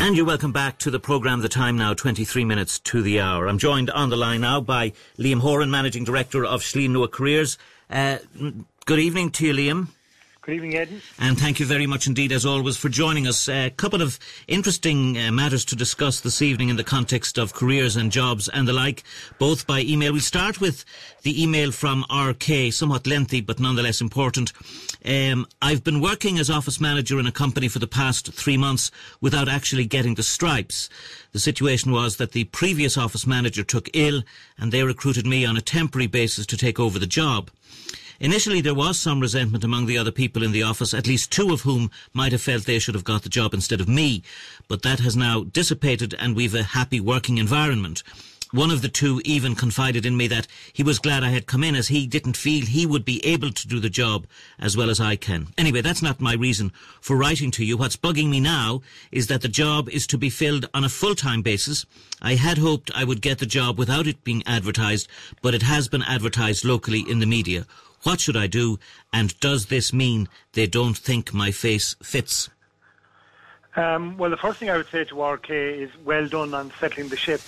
And you're welcome back to the programme. The time now, 23 minutes to the hour. I'm joined on the line now by Liam Horan, Managing Director of Schleen Noah Careers. Good evening to you, Liam. Good evening, Aidan. And thank you very much indeed, as always, for joining us. A couple of interesting matters to discuss this evening in the context of careers and jobs and the like, both by email. We'll start with the email from RK, somewhat lengthy but nonetheless important. I've been working as office manager in a company for the past 3 months without actually getting the stripes. The situation was that the previous office manager took ill and they recruited me on a temporary basis to take over the job. Initially, there was some resentment among the other people in the office, at least 2 of whom might have felt they should have got the job instead of me. But that has now dissipated and we've a happy working environment. One of the 2 even confided in me that he was glad I had come in, as he didn't feel he would be able to do the job as well as I can. Anyway, that's not my reason for writing to you. What's bugging me now is that the job is to be filled on a full-time basis. I had hoped I would get the job without it being advertised, but it has been advertised locally in the media. What should I do, and does this mean they don't think my face fits? Well, the first thing I would say to RK is well done on settling the ship.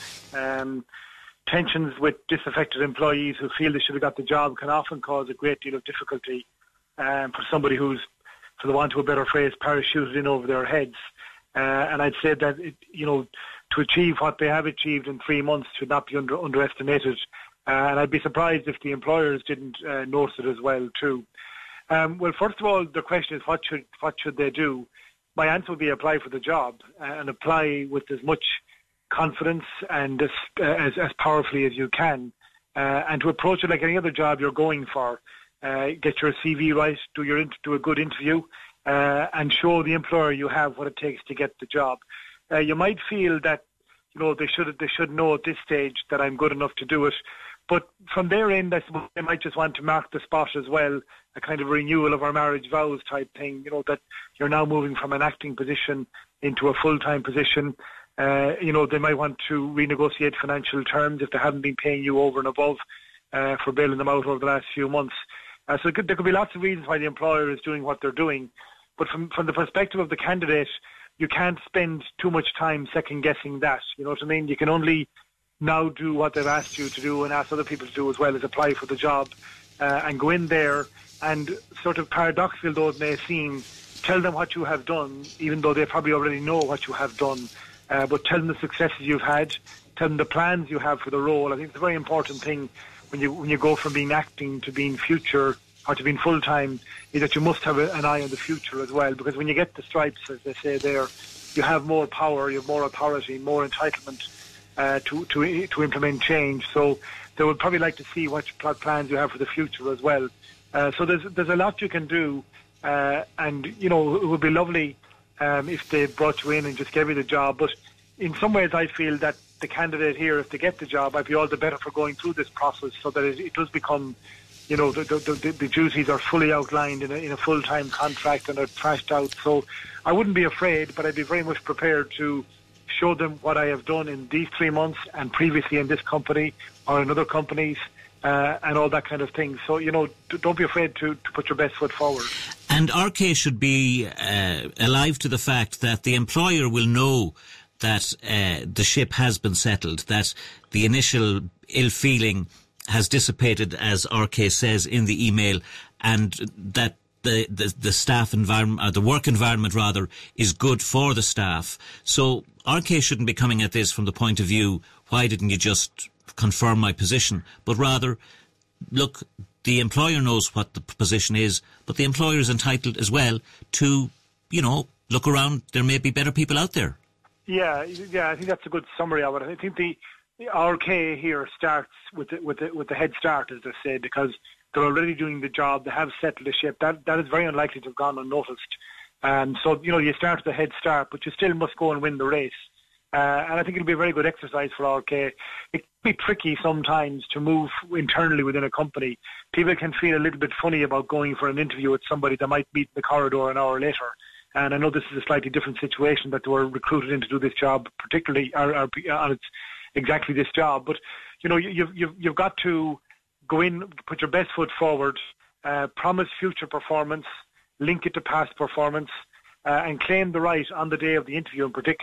Tensions with disaffected employees who feel they should have got the job can often cause a great deal of difficulty for somebody who's, for the want of a better phrase, parachuted in over their heads. And I'd say that, to achieve what they have achieved in 3 months should not be underestimated. And I'd be surprised if the employers didn't notice it as well too. Well, first of all, the question is what should they do? My answer would be apply for the job and apply with as much confidence and as powerfully as you can, and to approach it like any other job you're going for. Get your CV right, do a good interview, and show the employer you have what it takes to get the job. You might feel that they should know at this stage that I'm good enough to do it. But from their end, I suppose they might just want to mark the spot as well, a kind of renewal of our marriage vows type thing, that you're now moving from an acting position into a full-time position. They might want to renegotiate financial terms if they haven't been paying you over and above for bailing them out over the last few months. So there could be lots of reasons why the employer is doing what they're doing. But from the perspective of the candidate, you can't spend too much time second-guessing that. You know what I mean? You can only now do what they've asked you to do and ask other people to do as well, as apply for the job and go in there and, sort of paradoxical though it may seem, tell them what you have done, even though they probably already know what you have done. But tell them the successes you've had, tell them the plans you have for the role. I think it's a very important thing when you go from being acting to being future or to being full-time, is that you must have an eye on the future as well, because when you get the stripes, as they say there, you have more power, you have more authority, more entitlement to implement change. So they would probably like to see what plans you have for the future as well. So there's a lot you can do, and it would be lovely if they brought you in and just gave you the job. But in some ways, I feel that the candidate here, if they get the job, I'd be all the better for going through this process, so that it does become, the duties are fully outlined in a full-time contract and are thrashed out. So I wouldn't be afraid, but I'd be very much prepared to show them what I have done in these 3 months and previously in this company or in other companies, and all that kind of thing. So, don't be afraid to put your best foot forward. And RK should be alive to the fact that the employer will know that the ship has been settled, that the initial ill feeling has dissipated, as RK says in the email, and that the staff environment, or the work environment rather, is good for the staff. So RK shouldn't be coming at this from the point of view, why didn't you just confirm my position? But rather, look, the employer knows what the position is, but the employer is entitled as well to, look around. There may be better people out there. Yeah, I think that's a good summary of it. I think the RK here starts with the head start, as they say, because they're already doing the job. They have settled the ship. That is very unlikely to have gone unnoticed. So, you start with the head start, but you still must go and win the race. And I think it'll be a very good exercise for RK. It can be tricky sometimes to move internally within a company. People can feel a little bit funny about going for an interview with somebody they might meet in the corridor an hour later. And I know this is a slightly different situation, that they were recruited in to do this job, particularly, and it's exactly this job. But, you've got to go in, put your best foot forward, promise future performance, link it to past performance, and claim the right on the day of the interview in particular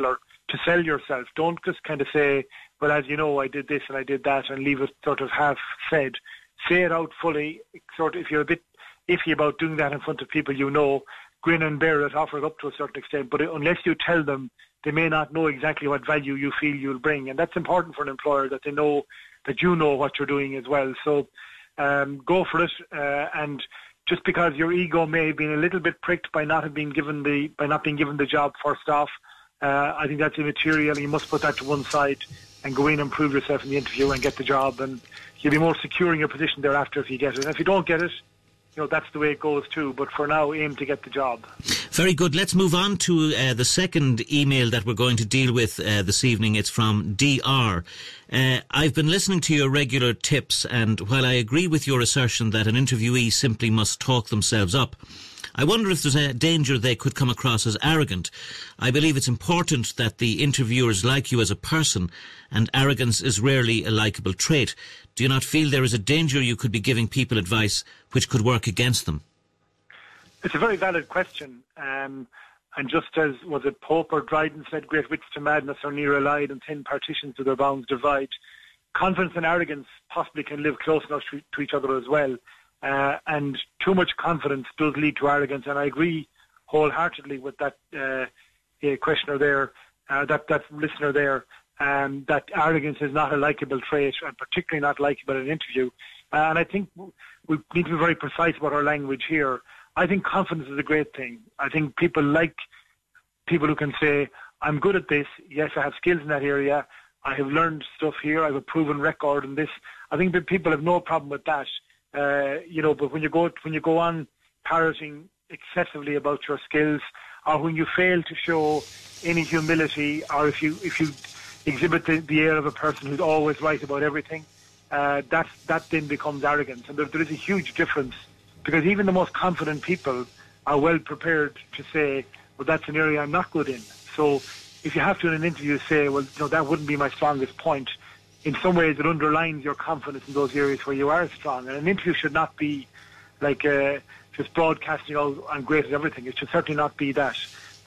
to sell yourself. Don't just kind of say, well, as you know, I did this and I did that, and leave it sort of half said. Say it out fully. Sort of, if you're a bit iffy about doing that in front of people you know, grin and bear it, offer it up to a certain extent. But unless you tell them, they may not know exactly what value you feel you'll bring. And that's important for an employer, that they know that you know what you're doing as well. So go for it. And just because your ego may have been a little bit pricked by not being given the job first off, I think that's immaterial. You must put that to one side and go in and prove yourself in the interview and get the job. And you'll be more secure in your position thereafter if you get it. And if you don't get it, that's the way it goes too. But for now, aim to get the job. Very good. Let's move on to the second email that we're going to deal with this evening. It's from DR. I've been listening to your regular tips, and while I agree with your assertion that an interviewee simply must talk themselves up, I wonder if there's a danger they could come across as arrogant. I believe it's important that the interviewers like you as a person, and arrogance is rarely a likeable trait. Do you not feel there is a danger you could be giving people advice which could work against them? It's a very valid question. And just as, was it Pope or Dryden said, great wits to madness are near allied and thin partitions to their bounds divide, confidence and arrogance possibly can live close enough to each other as well. And too much confidence does lead to arrogance, and I agree wholeheartedly with that questioner there, that listener there, that arrogance is not a likeable trait, and particularly not likeable in an interview. And I think we need to be very precise about our language here. I think confidence is a great thing. I think people like people who can say, I'm good at this, yes, I have skills in that area, I have learned stuff here, I have a proven record in this. I think that people have no problem with that. But when you go on parroting excessively about your skills, or when you fail to show any humility, or if you exhibit the air of a person who's always right about everything, that then becomes arrogance. And there is a huge difference, because even the most confident people are well prepared to say, well, that's an area I'm not good in. So if you have to in an interview say, well, that wouldn't be my strongest point, in some ways it underlines your confidence in those areas where you are strong. And an interview should not be like just broadcasting out, I'm great at everything. It should certainly not be that.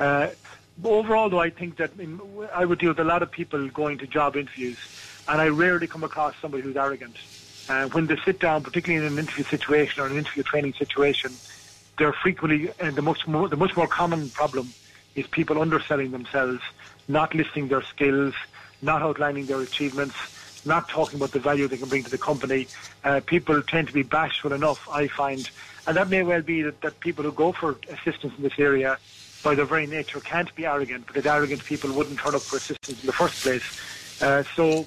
Overall, though, I think that I would deal with a lot of people going to job interviews, and I rarely come across somebody who's arrogant. When they sit down, particularly in an interview situation or an interview training situation, they're frequently, and the much more common problem is people underselling themselves, not listing their skills, not outlining their achievements, not talking about the value they can bring to the company. People tend to be bashful enough, I find, and that may well be that people who go for assistance in this area, by their very nature, can't be arrogant, because arrogant people wouldn't turn up for assistance in the first place. So,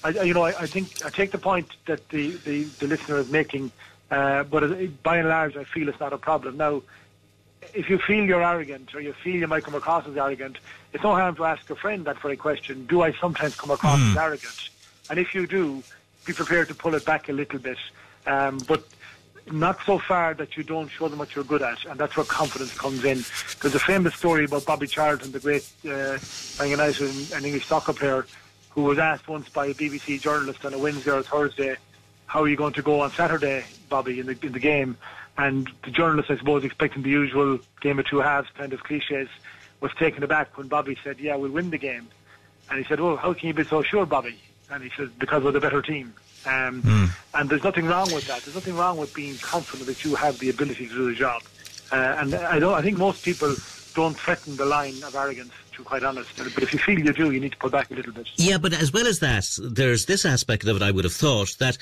I think I take the point that the listener is making, but by and large, I feel it's not a problem. Now, if you feel you're arrogant, or you feel you might come across as arrogant, it's no harm to ask a friend that very question. Do I sometimes come across as arrogant? And if you do, be prepared to pull it back a little bit, but not so far that you don't show them what you're good at, and that's where confidence comes in. There's a famous story about Bobby Charlton, the great Man United and English soccer player, who was asked once by a BBC journalist on a Wednesday or a Thursday, how are you going to go on Saturday, Bobby, in the game? And the journalist, I suppose, expecting the usual game of two halves kind of cliches, was taken aback when Bobby said, yeah, we'll win the game. And he said, well, how can you be so sure, Bobby? And he said, because we're the better team. And there's nothing wrong with that. There's nothing wrong with being confident that you have the ability to do the job. And I think most people don't threaten the line of arrogance, to be quite honest. But if you feel you do, you need to pull back a little bit. Yeah, but as well as that, there's this aspect of it, I would have thought, that,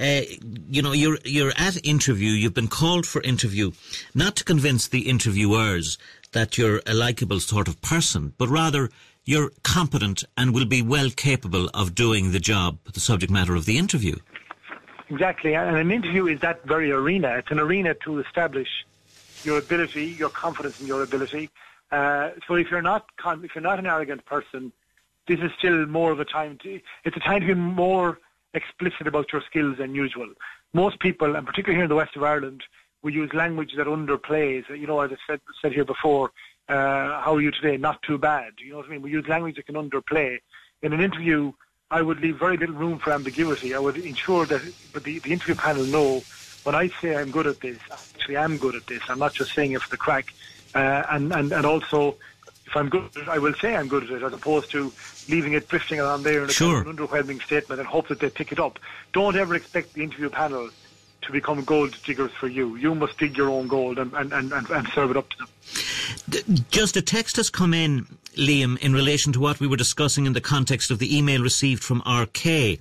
you're at interview, you've been called for interview, not to convince the interviewers that you're a likeable sort of person, but rather you're competent and will be well capable of doing the job, the subject matter of the interview. Exactly, and an interview is that very arena. It's an arena to establish your ability, your confidence in your ability. So if you're not an arrogant person, this is still more of a time it's a time to be more explicit about your skills than usual. Most people, and particularly here in the west of Ireland, we use language that underplays. As I said here before, how are you today? Not too bad. You know what I mean? We use language that can underplay. In an interview, I would leave very little room for ambiguity. I would ensure that the interview panel know, when I say I'm good at this, actually I'm good at this. I'm not just saying it for the crack. And also, if I'm good at it, I will say I'm good at it, as opposed to leaving it drifting around there in a kind of an underwhelming statement and hope that they pick it up. Don't ever expect the interview panel to become gold diggers for you. You must dig your own gold and serve it up to them. Just a text has come in, Liam, in relation to what we were discussing in the context of the email received from RK.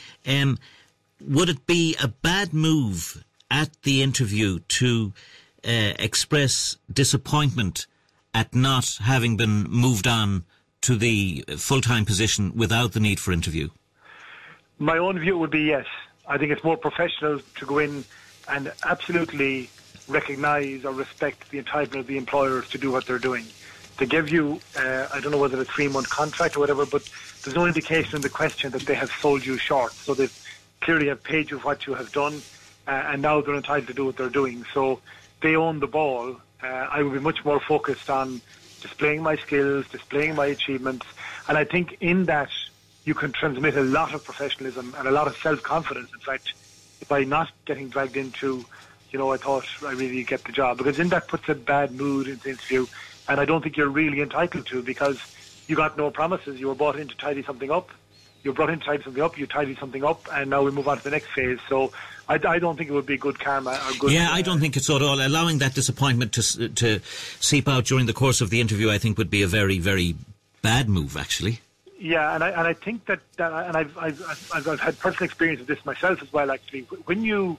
Would it be a bad move at the interview to express disappointment at not having been moved on to the full-time position without the need for interview? My own view would be yes. I think it's more professional to go in and absolutely recognise or respect the entitlement of the employers to do what they're doing. They give you, I don't know whether it's a 3-month contract or whatever, but there's no indication in the question that they have sold you short. So they clearly have paid you what you have done, and now they're entitled to do what they're doing. So they own the ball. I would be much more focused on displaying my skills, displaying my achievements, and I think in that you can transmit a lot of professionalism and a lot of self-confidence, in fact, by not getting dragged into, I thought I really get the job. Because then that puts a bad mood into the interview, and I don't think you're really entitled to, because you got no promises. You were brought in to tidy something up. You tidied something up, and now we move on to the next phase. So I don't think it would be good karma. Or good, I don't think it's so at all. Allowing that disappointment to seep out during the course of the interview, I think, would be a very, very bad move, actually. Yeah, and I think that and I've had personal experience of this myself as well. Actually, when you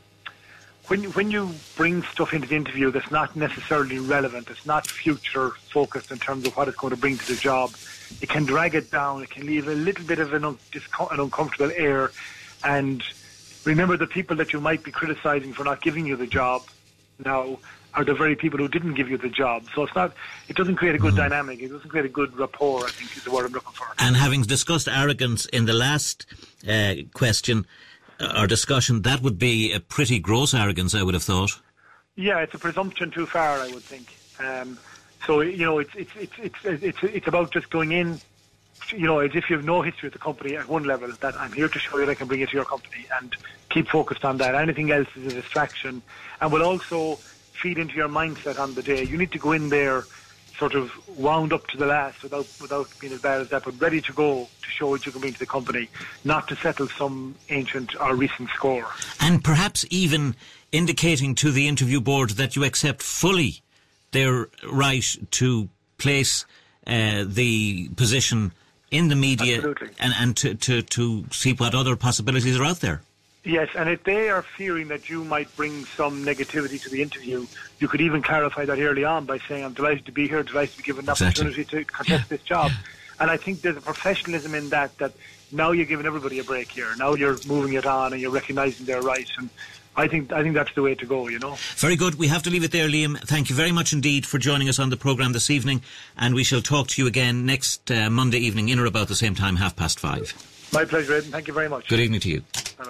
bring stuff into the interview that's not necessarily relevant, it's not future focused in terms of what it's going to bring to the job, it can drag it down. It can leave a little bit of an uncomfortable air. And remember, the people that you might be criticising for not giving you the job now are the very people who didn't give you the job. So it doesn't create a good dynamic. It doesn't create a good rapport, I think, is the word I'm looking for. And having discussed arrogance in the last question or discussion, that would be a pretty gross arrogance, I would have thought. Yeah, it's a presumption too far, I would think. So it's about just going in, as if you have no history with the company at one level, that I'm here to show you that I can bring it to your company, and keep focused on that. Anything else is a distraction, and will also feed into your mindset on the day. You need to go in there sort of wound up to the last without being as bad as that, but ready to go to show what you can bring to the company, not to settle some ancient or recent score. And perhaps even indicating to the interview board that you accept fully their right to place the position in the media and to see what other possibilities are out there. Yes, and if they are fearing that you might bring some negativity to the interview, you could even clarify that early on by saying, I'm delighted to be here, delighted to be given an opportunity to contest this job. And I think there's a professionalism in that now you're giving everybody a break here. Now you're moving it on and you're recognising their rights. And I think that's the way to go, Very good. We have to leave it there, Liam. Thank you very much indeed for joining us on the programme this evening. And we shall talk to you again next Monday evening in or about the same time, 5:30. My pleasure, Aidan. Thank you very much. Good evening to you. Bye-bye.